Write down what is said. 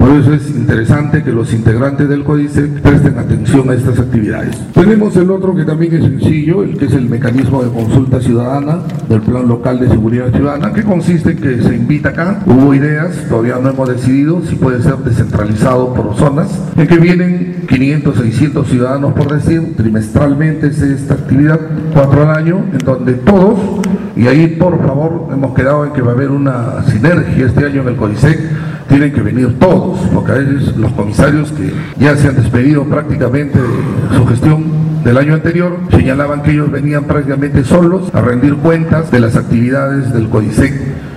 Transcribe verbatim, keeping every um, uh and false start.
Por eso es interesante que los integrantes del CODISEC presten atención a estas actividades. Tenemos el otro que también es sencillo, el que es el mecanismo de consulta ciudadana del Plan Local de Seguridad Ciudadana, que consiste en que se invita acá, hubo ideas, todavía no hemos decidido si puede ser descentralizado por zonas, en que vienen quinientos, seiscientos ciudadanos por decir, trimestralmente es esta actividad, cuatro al año, en donde todos, y ahí por favor hemos quedado en que va a haber una sinergia este año en el CODISEC, tienen que venir todos, porque a veces los comisarios que ya se han despedido prácticamente de su gestión del año anterior, señalaban que ellos venían prácticamente solos a rendir cuentas de las actividades del CODISEC